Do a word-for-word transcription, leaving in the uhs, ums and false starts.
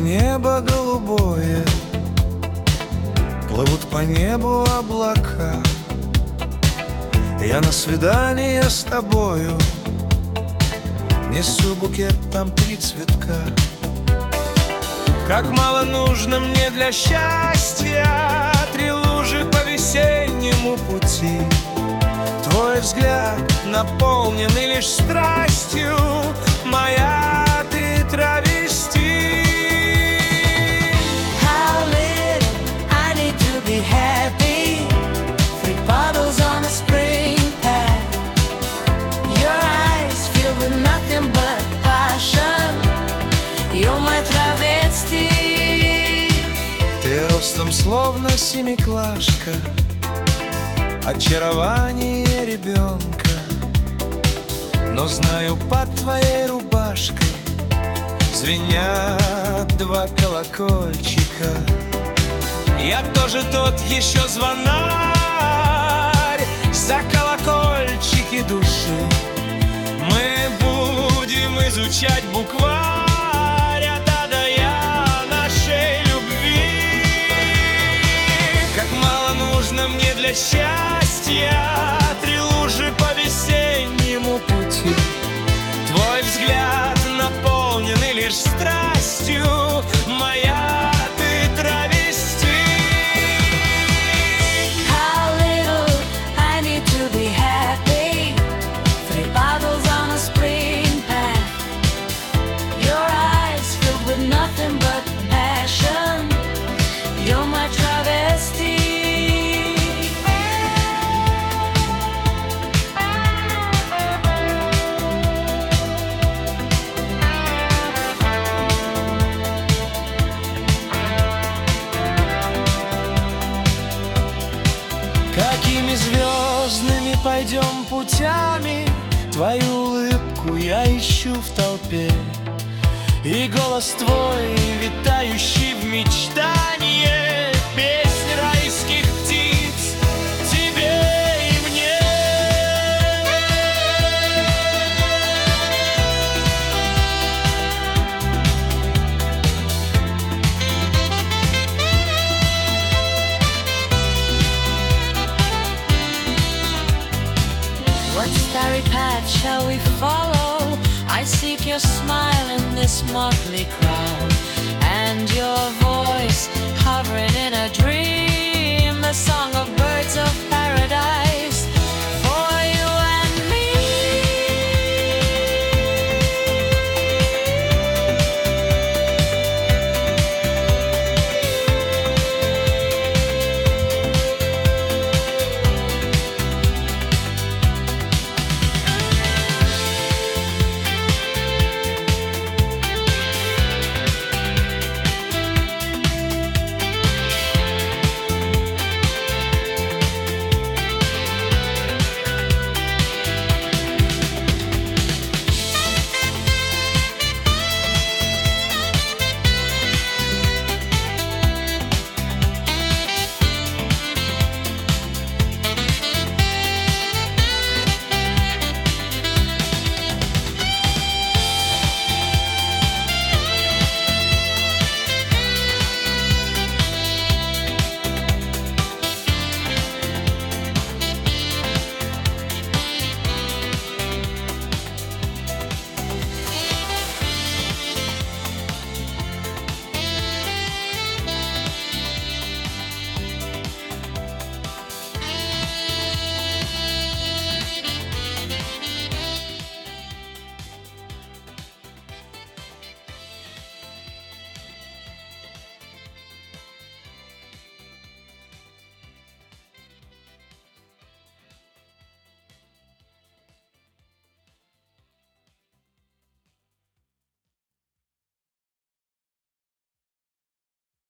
небо голубое, плывут по небу облака. Я на свидание с тобою несу букет, там три цветка. Как мало нужно мне для счастья, три лужи по весеннему пути. Твой взгляд, наполненный лишь страстью, моя ты травести. How little I need to be happy. Three bottles on a spring path. Your eyes filled with nothing but passion. You're my travesti. Ты ростом словно семиклашка, очарование ребенка. Но знаю, под твоей рубашкой звенят два колокольчика. Я тоже тот еще звонарь за колокольчики души. Мы будем изучать букварь от А до Я нашей любви. Как мало нужно мне для счастья, три лужи по весеннему пути. Твой взгляд, наполненный лишь страстью, моя ты травести. How little I need to be happy. Three bottles on a spring path. Your eyes filled with nothing but passion. You're my travesti. Какими звездными пойдем путями, твою улыбку я ищу в толпе. И голос твой, витающий в мечтанье, песнь райских птиц тебе и мне. What starry path shall we follow? I seek your smile in this motley crowd, and your voice hovering in a dream, the song of